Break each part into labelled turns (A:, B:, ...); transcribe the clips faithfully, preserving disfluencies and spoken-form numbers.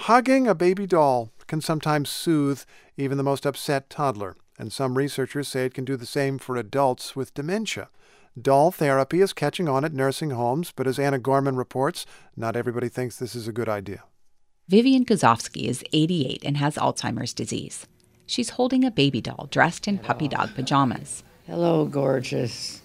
A: Hugging a baby doll can sometimes soothe even the most upset toddler, and some researchers say it can do the same for adults with dementia. Doll therapy is catching on at nursing homes, but as Anna Gorman reports, not everybody thinks this is a good idea.
B: Vivian Guzovsky is eighty-eight and has Alzheimer's disease. She's holding a baby doll dressed in puppy dog pajamas.
C: Hello, gorgeous.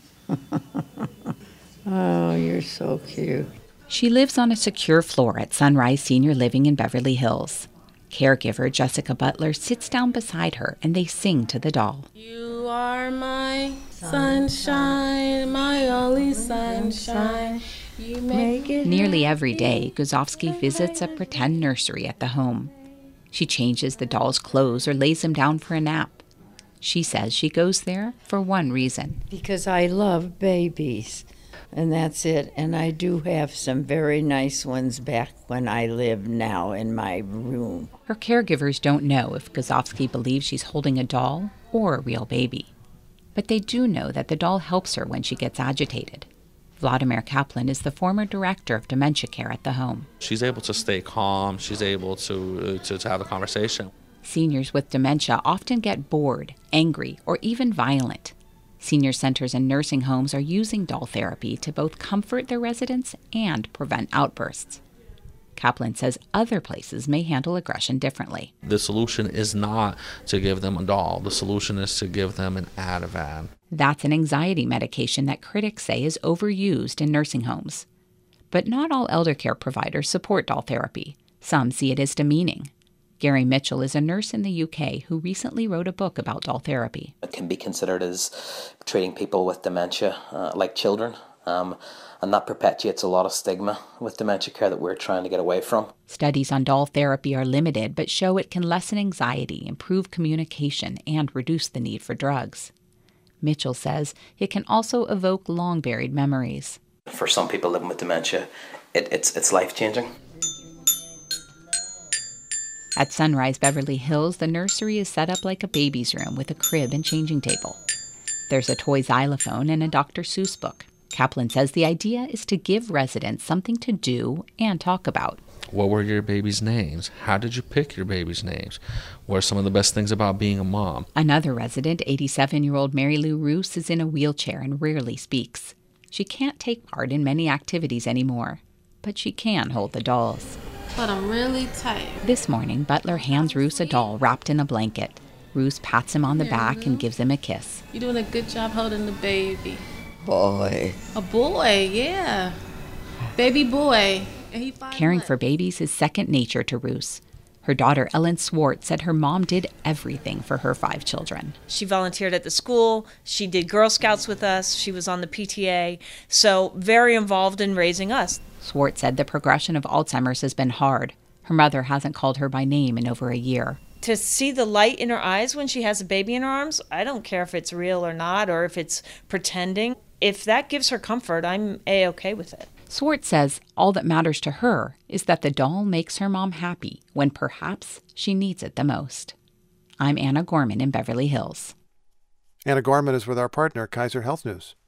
C: Oh, you're so cute.
B: She lives on a secure floor at Sunrise Senior Living in Beverly Hills. Caregiver Jessica Butler sits down beside her and they sing to the doll.
D: You are my sunshine, my only sunshine. You make it.
B: Nearly every day, Guzovsky visits a pretend nursery at the home. She changes the doll's clothes or lays him down for a nap. She says she goes there for one reason.
C: Because I love babies, and that's it. And I do have some very nice ones back when I live now in my room.
B: Her caregivers don't know if Guzovsky believes she's holding a doll or a real baby. But they do know that the doll helps her when she gets agitated. Vladimir Kaplan is the former director of dementia care at the home.
E: She's able to stay calm. She's able to, to, to have a conversation.
B: Seniors with dementia often get bored, angry, or even violent. Senior centers and nursing homes are using doll therapy to both comfort their residents and prevent outbursts. Kaplan says other places may handle aggression differently.
E: The solution is not to give them a doll. The solution is to give them an Ativan.
B: That's an anxiety medication that critics say is overused in nursing homes. But not all elder care providers support doll therapy. Some see it as demeaning. Gary Mitchell is a nurse in the U K who recently wrote a book about doll therapy.
F: It can be considered as treating people with dementia uh, like children, um, and that perpetuates a lot of stigma with dementia care that we're trying to get away from.
B: Studies on doll therapy are limited, but show it can lessen anxiety, improve communication, and reduce the need for drugs. Mitchell says it can also evoke long-buried memories.
F: For some people living with dementia, it, it's, it's life-changing.
B: At Sunrise Beverly Hills, the nursery is set up like a baby's room with a crib and changing table. There's a toy xylophone and a Doctor Seuss book. Kaplan says the idea is to give residents something to do and talk about.
E: What were your baby's names? How did you pick your baby's names? What are some of the best things about being a mom?
B: Another resident, eighty-seven-year-old Mary Lou Roos, is in a wheelchair and rarely speaks. She can't take part in many activities anymore, but she can hold the dolls.
D: But I'm really tired.
B: This morning, Butler hands Roos a doll wrapped in a blanket. Roos pats him on the back and gives him a kiss.
D: You're doing a good job holding the baby.
C: Boy.
D: A boy, yeah. Baby boy. And he
B: Caring for babies is second nature to Roos. Her daughter, Ellen Swart, said her mom did everything for her five children.
G: She volunteered at the school. She did Girl Scouts with us. She was on the P T A. So very involved in raising us.
B: Swart said the progression of Alzheimer's has been hard. Her mother hasn't called her by name in over a year.
G: To see the light in her eyes when she has a baby in her arms, I don't care if it's real or not, or if it's pretending. If that gives her comfort, I'm A-okay with it.
B: Swart says all that matters to her is that the doll makes her mom happy when perhaps she needs it the most. I'm Anna Gorman in Beverly Hills.
A: Anna Gorman is with our partner, Kaiser Health News.